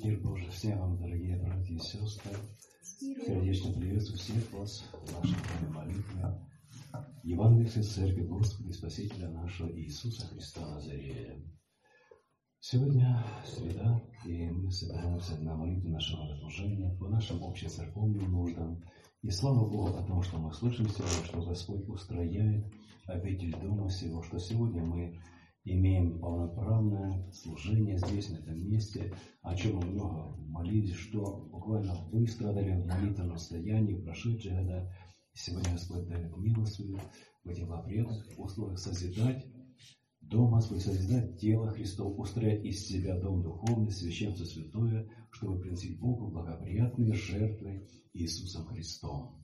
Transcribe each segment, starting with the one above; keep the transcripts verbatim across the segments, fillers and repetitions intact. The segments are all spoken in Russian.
Мир Божий всем вам, дорогие братья и сестры. Сердечно приветствую всех вас в нашей молитве. Евангелие Церкви Господа и Спасителя нашего Иисуса Христа Назарея. Сегодня среда, и мы собираемся на молитву нашего разложения по нашим общецерковным нуждам. И слава Богу о том, что мы слышим сегодня, что Господь устрояет обитель дома всего, что сегодня мы имеем полноправное служение здесь, на этом месте, о чем мы много молились, что буквально выстрадали в молитвенном состоянии в прошедшие года. Сегодня Господь дает милость свою в этих благоприятных условиях созидать дом Господь, созидать тело Христово, устроять из себя дом духовный, священство святое, чтобы приносить Богу благоприятные жертвы Иисусом Христом.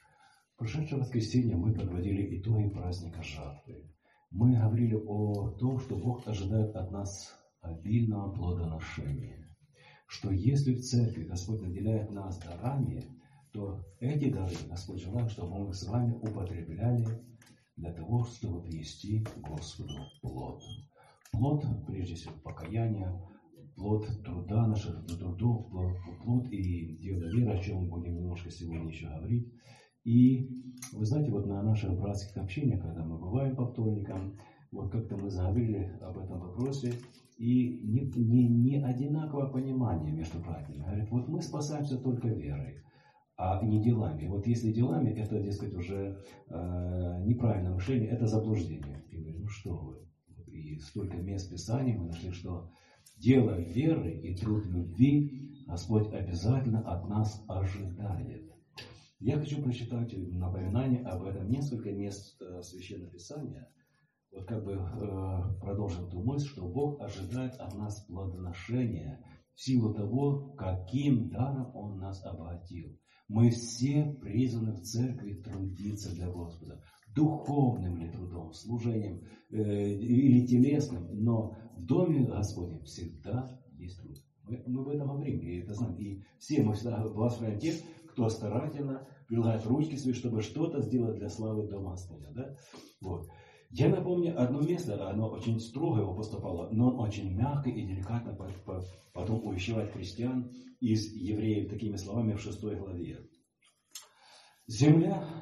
В прошедшее воскресенье мы подводили итоги праздника жатвы. Мы говорили о том, что Бог ожидает от нас обильного плодоношения. Что если в церкви Господь наделяет нас дарами, то эти дары Господь желает, чтобы мы с вами употребляли для того, чтобы принести Господу плод. Плод, прежде всего, покаяния, плод труда наших трудов, плод, плод и дела веры, о чем мы будем немножко сегодня еще говорить. И вы знаете, вот на наших братских общениях, когда мы бываем по вторникам, вот как-то мы заговорили об этом вопросе, и не, не, не одинаковое понимание между братьями. Говорит, вот мы спасаемся только верой, а не делами. Вот если делами, это, дескать, уже э, неправильное мышление, это заблуждение. И говорю, ну что вы. И столько мест Писания мы нашли, что дело веры и труд любви Господь обязательно от нас ожидает. Я хочу прочитать напоминание об этом, несколько мест Священного Писания. Вот как бы э, продолжим ту мысль, что Бог ожидает от нас плодоношения в силу того, каким даром Он нас обогатил. Мы все призваны в церкви трудиться для Господа. Духовным ли трудом, служением э, или телесным, но в доме Господнем всегда есть труд. Мы, мы в этом говорим, и это знаем. И все мы всегда благословляем тех, кто старательно прилагает ручки свои, чтобы что-то сделать для славы дома Господня. Да? Вот. Я напомню одно место, оно очень строго его поступало, но он очень мягко и деликатно потом увещевает христиан из евреев такими словами в шестой главе. Земля,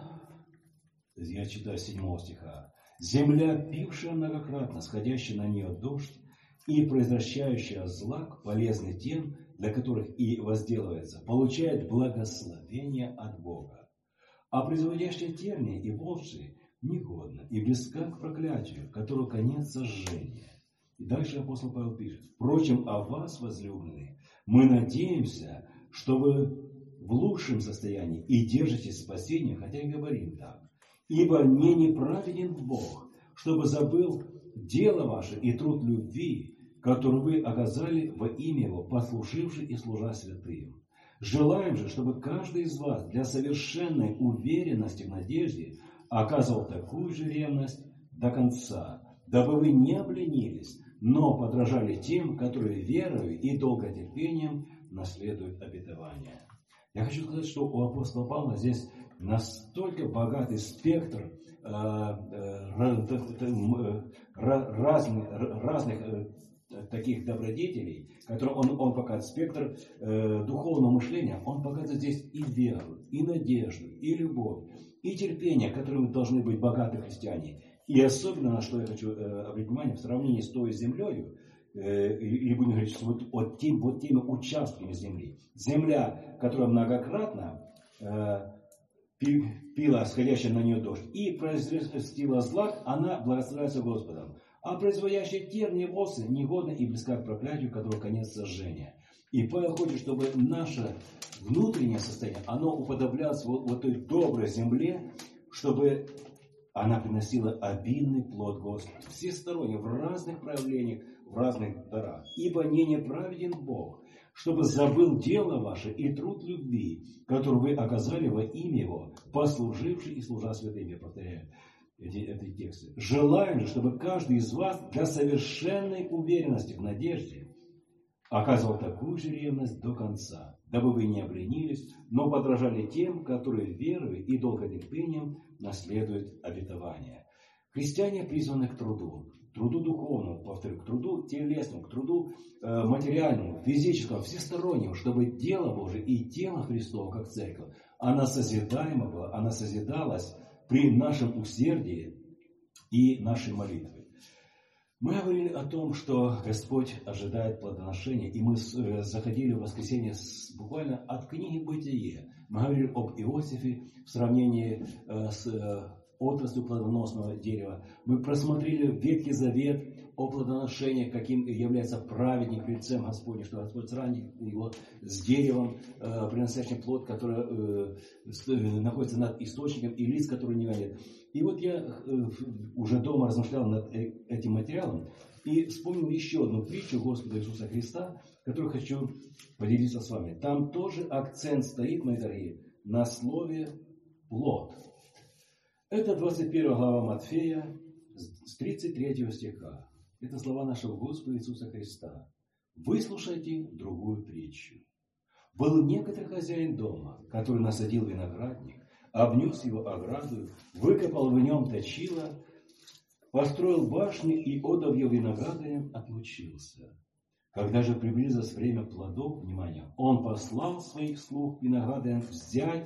я читаю с седьмого стиха, земля, пившая многократно, сходящая на нее дождь, и произвращающая злак, полезный тем, для которых и возделывается, получает благословение от Бога. А производящая тернии и волчьи негодна и близка к проклятию, которого конец сожжения. И дальше апостол Павел пишет: впрочем, о вас, возлюбленные, мы надеемся, что вы в лучшем состоянии и держите спасение, хотя и говорим так. Ибо не неправеден Бог, чтобы забыл дело ваше и труд любви, который вы оказали во имя Его, послуживши и служа святым. Желаем же, чтобы каждый из вас для совершенной уверенности в надежде оказывал такую же ревность до конца, дабы вы не обленились, но подражали тем, которые верою и долготерпением наследуют обетование. Я хочу сказать, что у апостола Павла здесь настолько богатый спектр э, э, разных, разных э, таких добродетелей, которые он, он показывает, спектр э, духовного мышления, он показывает здесь и веру, и надежду, и любовь, и терпение, которым должны быть богаты христиане. И особенно, на что я хочу э, обратить внимание, в сравнении с той землей, э, или будем говорить, что вот, вот, тем, вот теми участками земли. Земля, которая многократно э, пила сходящая на нее дождь и произвестила злак, она благословляется Господом. А производящие тернии волосы негодны и близка к проклятию, которого конец сожжения. И Павел хочет, чтобы наше внутреннее состояние, оно уподоблялось вот, вот той доброй земле, чтобы она приносила обильный плод Господа. Всесторонне, в разных проявлениях, в разных дарах. Ибо не неправеден Бог, чтобы забыл дело ваше и труд любви, который вы оказали во имя Его, послуживший и служа святым. Я повторяю эти, эти тексты. Желаем же, чтобы каждый из вас для совершенной уверенности в надежде оказывал такую же ревность до конца, дабы вы не обленились, но подражали тем, которые верою и долготерпением наследуют обетование. Христиане призваны к труду. к труду духовному, повторю, к труду телесному, к труду э, материальному, физическому, всестороннему, чтобы дело Божие и тело Христово, как церковь, она созидаема была, она созидалась при нашем усердии и нашей молитве. Мы говорили о том, что Господь ожидает плодоношения, и мы заходили в воскресенье с, буквально от книги «Бытие». Мы говорили об Иосифе в сравнении с отраслью плодоносного дерева. Мы просмотрели Ветхий Завет о плодоношении, каким является праведник перед лицем Господним, что Господь сравнит его с деревом, приносящим плод, который находится над источником, и лиц, который не вянет. И вот я уже дома размышлял над этим материалом и вспомнил еще одну притчу Господа Иисуса Христа, которую хочу поделиться с вами. Там тоже акцент стоит, мои дорогие, на слове «плод». Это двадцать первая глава Матфея с тридцать третьего стиха. Это слова нашего Господа Иисуса Христа. «Выслушайте другую притчу. Был некоторый хозяин дома, который насадил виноградник, обнес его ограду, выкопал в нем точило, построил башню и, отдав ее виноградарям, отлучился. Когда же приблизилось время плодов, внимание, он послал своих слуг виноградарям взять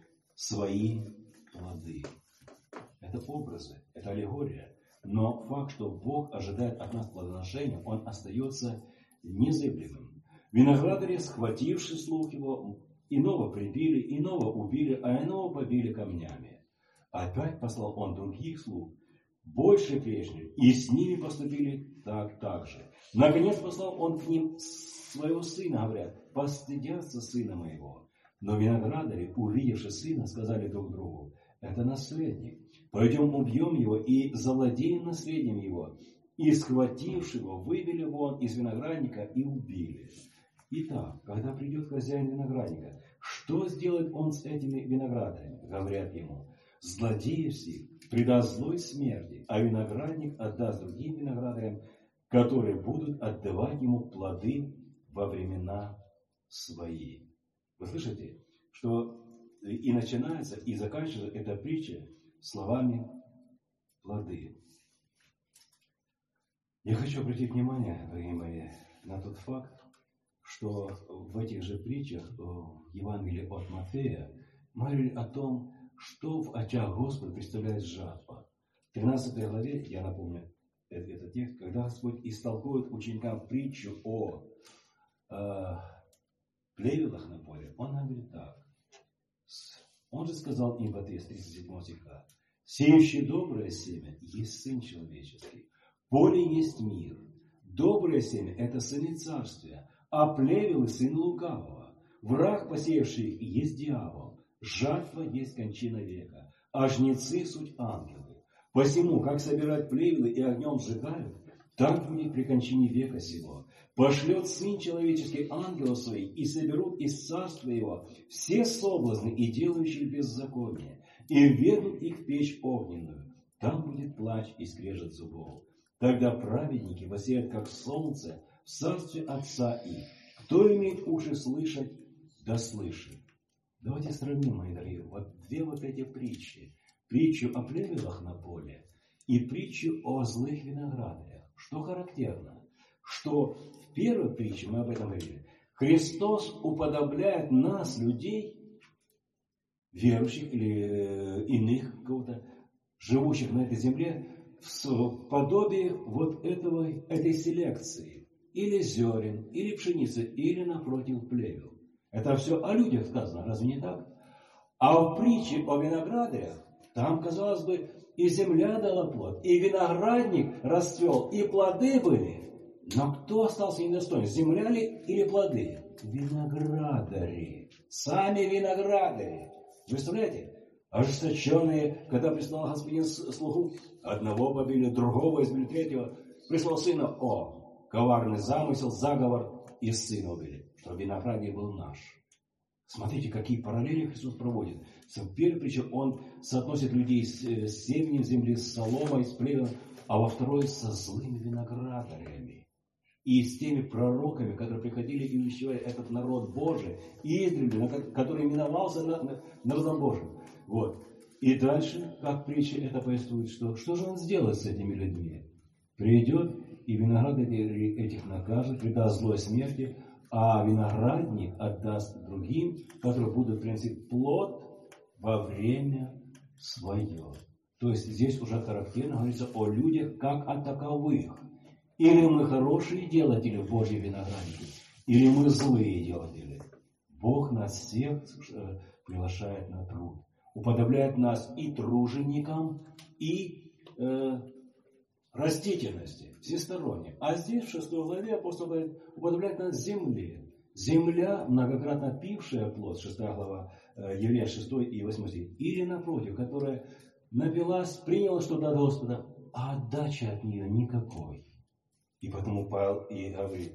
свои плоды». Это образы, это аллегория. Но факт, что Бог ожидает от нас плодоношения, он остается незыблемым. Виноградари, схвативши слуг его, иного прибили, иного убили, а иного побили камнями. Опять послал он других слуг, больше прежних, и с ними поступили так, так же. Наконец послал он к ним своего сына, говорят, постыдятся сына моего. Но виноградари, увидевши сына, сказали друг другу, это наследник. Пойдем убьем его и завладеем наследием его. И, схвативши его, вывели вон из виноградника и убили. Итак, когда придет хозяин виноградника, что сделает он с этими виноградарями? Говорят ему, злодеев сих предаст злой смерти, а виноградник отдаст другим виноградарям, которые будут отдавать ему плоды во времена свои. Вы слышите, что и начинается, и заканчивается эта притча словами «плоды». Я хочу обратить внимание, дорогие мои, на тот факт, что в этих же притчах, в Евангелии от Матфея, мы говорили о том, что в очах Господа представляет жатва. В тринадцатой главе, я напомню этот текст, когда Господь истолкует ученикам притчу о э, плевелах на поле, Он говорит так. Он же сказал им в ответ с тридцать седьмого стиха, «Сеющий доброе семя есть Сын Человеческий, поле есть мир, доброе семя – это сыны царствия, а плевелы – сын лукавого, враг, посеявший их, есть дьявол, жатва есть кончина века, а жнецы – суть ангелы. Посему, как собирать плевелы и огнем сжигают, так будет при кончине века сего. Пошлет Сын Человеческий ангелов своих, и соберут из царства его все соблазны и делающие беззаконие, и ввергнут их в печь огненную. Там будет плач и скрежет зубов. Тогда праведники воссеют, как солнце, в царстве Отца их. Кто имеет уши слышать, да слышит». Давайте сравним, мои дорогие, вот две вот эти притчи. Притчу о плевелах на поле и притчу о злых виноградарях. Что характерно? Что в первой притче, мы об этом говорили, Христос уподобляет нас, людей, верующих или иных, кого-то, живущих на этой земле, в подобии вот этого, этой селекции. Или зерен, или пшеницы, или, напротив, плевел. Это все о людях сказано, разве не так? А в притче о виноградарях, там, казалось бы, и земля дала плод, и виноградник расцвел, и плоды были. Но кто остался недостоин? Земля ли или плоды? Виноградари. Сами виноградари. Вы представляете? Ожесточенные, когда прислал господин слугу, одного побили, другого избили, третьего. Прислал сына, о, коварный замысел, заговор, и сына убили, чтобы виноградник был наш. Смотрите, какие параллели Христос проводит. В первой притче Он соотносит людей с, с семенем земли, с соломой, с плевелом, а во второй со злыми виноградарями. И с теми пророками, которые приходили и увещевали этот народ Божий, издревле, который именовался народом Божьим. Вот. И дальше, как притча это повествует, что, что же Он сделает с этими людьми? Придет, и виноградник этих накажет, предаст злой смерти, а виноградник отдаст другим, которые будут приносить плод во время свое. То есть здесь уже характерно говорится о людях как о таковых. Или мы хорошие делатели в Божьей винограднике, или мы злые делатели. Бог нас всех приглашает на труд. Уподобляет нас и труженикам, и э, растительности, всесторонне. А здесь, в шестой главе, апостол говорит, уподобляет нас земле. Земля, многократно пившая плод, шестая глава, э, Еврея шестой и восьмой стих. Или, напротив, которая напилась, приняла что-то от Господа, а отдачи от нее никакой. И потому Павел и говорит,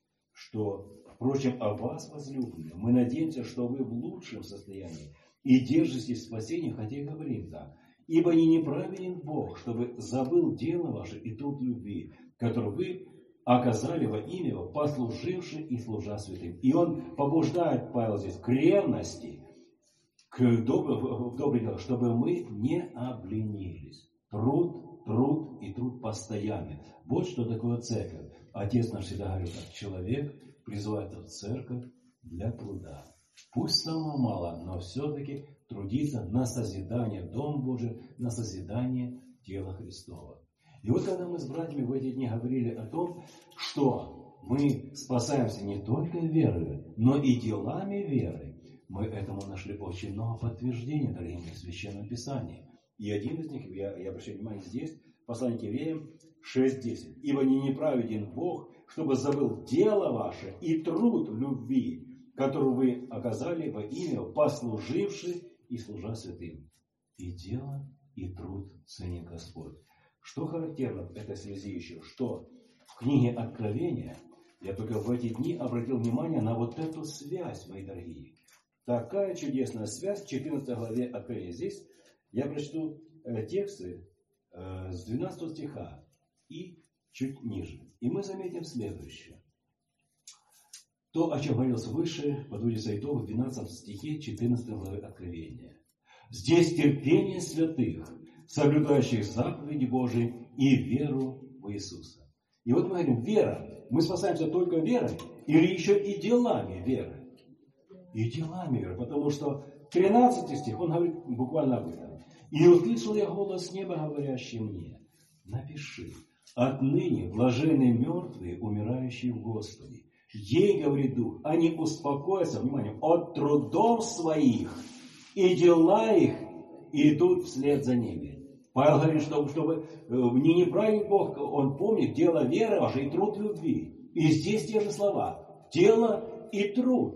что, впрочем, о вас, возлюбленные, мы надеемся, что вы в лучшем состоянии и держитесь спасения, хотя и говорим так. Ибо не неправеден Бог, чтобы забыл дело ваше и труд любви, который вы оказали во имя его, послуживши и служа святым. И он побуждает, Павел здесь, к ревности, к добрым, в добрых делах, чтобы мы не обленились. Труд, труд и труд постоянный. Вот что такое церковь. Отец наш всегда говорил, как человек призывается в церковь для труда. Пусть самого мало, но все-таки трудиться на созидание Дом Божий, на созидание тела Христова. И вот когда мы с братьями в эти дни говорили о том, что мы спасаемся не только верой, но и делами веры, мы этому нашли очень много подтверждений, дорогие мои, в Священном Писании. И один из них, я, я обращаю внимание здесь, послание к Евреям шесть десять. «Ибо не неправеден Бог, чтобы забыл дело ваше и труд любви, которую вы оказали во имя, послуживши и служа святым». И дело, и труд ценит Господь. Что характерно в этой связи еще? Что в книге Откровения, я только в эти дни обратил внимание на вот эту связь, мои дорогие. Такая чудесная связь в четырнадцатой главе Откровения. Здесь я прочту э, тексты э, с двенадцатого стиха и чуть ниже. И мы заметим следующее. То, о чем говорилось выше, подводится итог в двенадцатом стихе четырнадцатой главы Откровения. Здесь терпение святых, соблюдающих заповеди Божии и веру в Иисуса. И вот мы говорим, вера. Мы спасаемся только верой или еще и делами веры? И делами веры, потому что тринадцатый стих, он говорит буквально об этом. «И услышал я голос неба, говорящий мне, напиши, отныне блаженны мертвые, умирающие в Господе. Ей, говорит Дух, они успокоятся, внимание, от трудов своих, и дела их идут вслед за ними». Павел говорит, чтобы, чтобы не неправедный Бог, он помнит дело веры вашей и труд любви. И здесь те же слова. Дело и труд.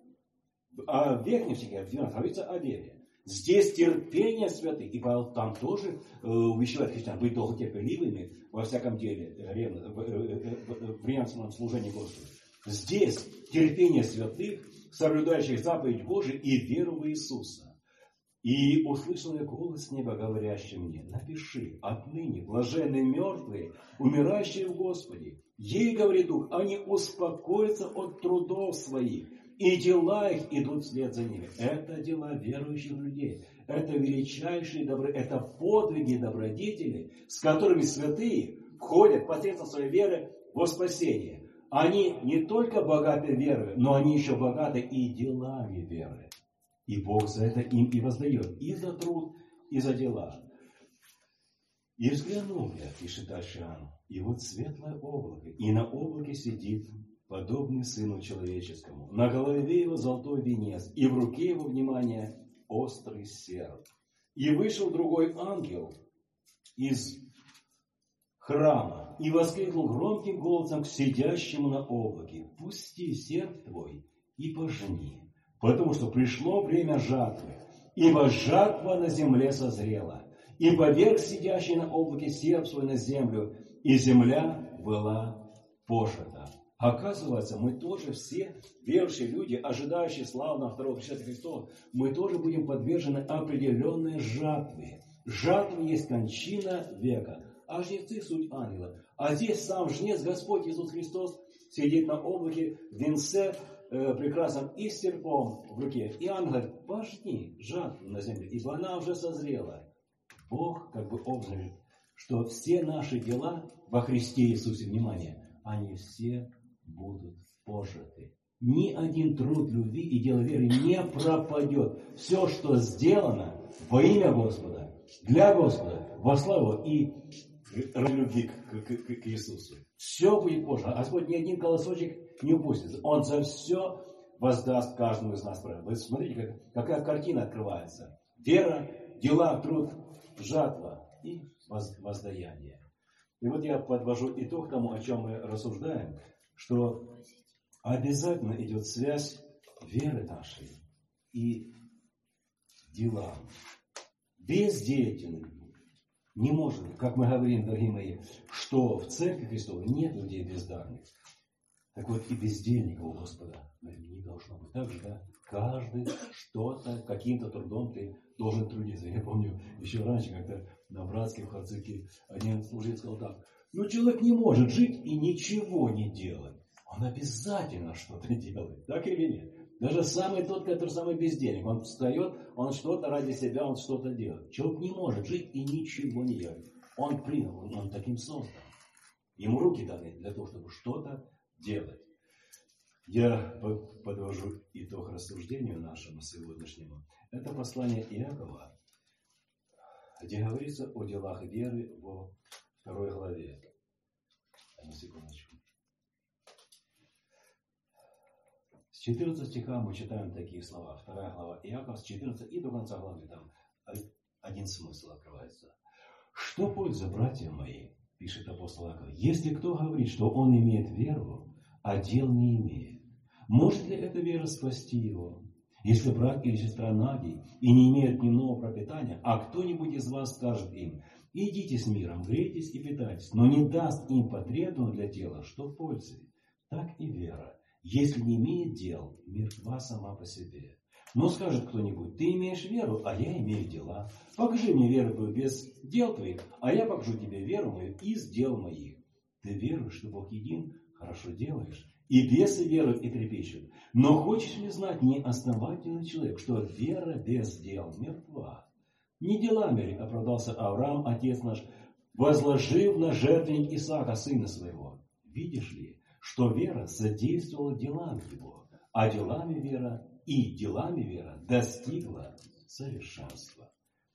А в верхнем стихе говорится о вере. Здесь терпение святых. И Павел там тоже э, увещевает христиан быть долготерпеливыми во всяком деле, ревно, в, в, в ревностном служении Господу. Здесь терпение святых, соблюдающих заповедь Божию и веру в Иисуса. И услышал я голос неба, говорящий мне, напиши, отныне блаженны мертвые, умирающие в Господе. Ей, говорит Дух, они успокоятся от трудов своих, и дела их идут вслед за ними. Это дела верующих людей. Это величайшие добры, это подвиги добродетели, с которыми святые входят посредством своей веры во спасение. Они не только богаты верой, но они еще богаты и делами веры. И Бог за это им и воздает, и за труд, и за дела. И взглянул я, пишет дальше Иоанн, и вот светлое облако, и на облаке сидит подобный Сыну Человеческому. На голове его золотой венец, и в руке его, внимание, острый серп. И вышел другой ангел из храма, и воскликнул громким голосом к сидящему на облаке: «Пусти серп твой и пожни, потому что пришло время жатвы, ибо жатва на земле созрела. И поверг сидящий на облаке серп свой на землю, и земля была пожата». Оказывается, мы тоже все верующие люди, ожидающие славного второго пришествия Христова, мы тоже будем подвержены определенной жатве. Жатва есть кончина века, а жнецы суть ангела. А здесь сам жнец, Господь Иисус Христос, сидит на облаке в венце э, прекрасном и с серпом в руке. И ангел говорит: пожни жатву на земле, ибо она уже созрела. Бог как бы обзнает, что все наши дела во Христе Иисусе, внимание, они все будут пожиты. Ни один труд любви и дело веры не пропадет. Все, что сделано во имя Господа, для Господа, во славу и ради любви к, к, к, к Иисусу. Все будет пожито. А Господь ни один колосочек не упустит. Он за все воздаст каждому из нас. Вы смотрите, как, какая картина открывается. Вера, дела, труд, жатва и воздаяние. И вот я подвожу итог тому, о чем мы рассуждаем, что обязательно идет связь веры нашей и дела. Бездеятельным не может, как мы говорим, дорогие мои, что в Церкви Христовой нет людей бездарных. Так вот и бездельников у Господа не должно быть. Так же, да? Каждый что-то, каким-то трудом ты должен трудиться. Я помню, еще раньше как-то на братских харцыке один служитель сказал так: ну человек не может жить и ничего не делать. Он обязательно что-то делает. Так или нет? Даже самый тот, который самый бездельник, он встает, он что-то ради себя, он что-то делает. Человек не может жить и ничего не делать. Он принял, он, он таким создан. Ему руки даны для того, чтобы что-то делать. Я подвожу итог рассуждению нашему сегодняшнему. Это послание Иакова, где говорится о делах веры во второй главе. Одну секундочку. С четырнадцатого стиха мы читаем такие слова. Вторая глава Иакова, с четырнадцатого и до конца главы там один смысл открывается. Что польза, братья мои, пишет апостол Иаков, если кто говорит, что он имеет веру, а дел не имеет? Может ли эта вера спасти его? Если брат или сестра наги и не имеют дневного пропитания, а кто-нибудь из вас скажет им: идите с миром, грейтесь и питайтесь, но не даст им потребного для тела, что пользы? Так и вера, если не имеет дел, мертва сама по себе. Но скажет кто-нибудь: ты имеешь веру, а я имею дела. Покажи мне веру твою без дел твоих, а я покажу тебе веру мою из дел моих. Ты веруешь, что Бог един, хорошо делаешь, и бесы веруют и трепещут. Но хочешь ли знать, неосновательный человек, что вера без дел мертва? Не делами ли оправдался Авраам, отец наш, возложив на жертвенник Исаака, сына своего? Видишь ли, что вера содействовала делам его, а делами вера и делами вера достигла совершенства.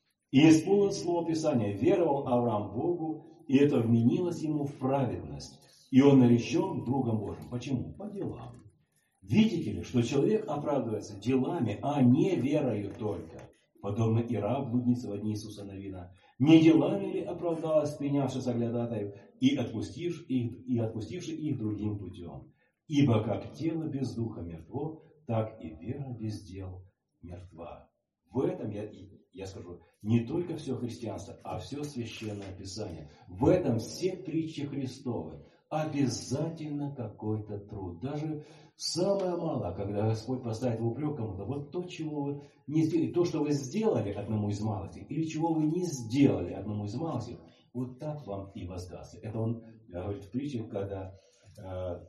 И исполнил слово Писания: веровал Авраам Богу, и это вменилось ему в праведность. И он наречен другом Божьим. Почему? По делам. Видите ли, что человек оправдывается делами, а не верою только. Подобно и раб блудница во дни Иисуса Навина. Не делами ли оправдалась, принявши соглядатаев, и отпустивши их, и отпустивши их другим путем? Ибо как тело без духа мертво, так и вера без дел мертва. В этом я, я скажу, не только все христианство, а все священное Писание. В этом все притчи Христовы. Обязательно какой-то труд. Даже самое мало, когда Господь поставит в упрек кому-то, вот то, чего вы не сделали, то, что вы сделали одному из малых, или чего вы не сделали одному из малых, вот так вам и воздастся. Это он говорит в притче, когда э,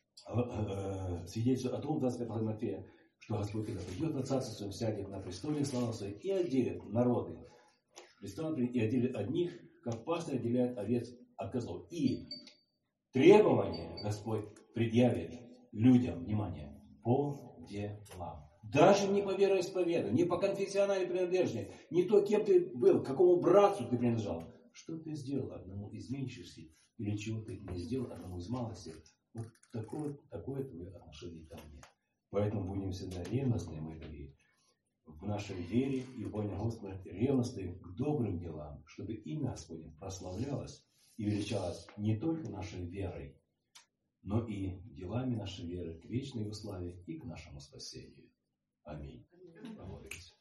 э, свидетельствует о том, двадцать пятая Матфея, что Господь, когда придет на царство своем, сядет на престоле славы своей и отделит народы, и отделит одних, как пастырь отделяет овец от козлов. И требования Господь предъявит людям, внимание, по делам. Даже не по вероисповеданию, не по конфессиональной принадлежности, не то, кем ты был, к какому братцу ты принадлежал. Что ты сделал одному из меньших, или чего ты не сделал одному из малых. Вот такое, такое твое отношение ко мне. Поэтому будем всегда ревностны, мои дорогие, в нашей вере и в воле Господа, ревностны к добрым делам, чтобы имя Господне прославлялось и величалось не только нашей верой, но и делами нашей веры к вечной его славе и к нашему спасению. Аминь. Помолимся.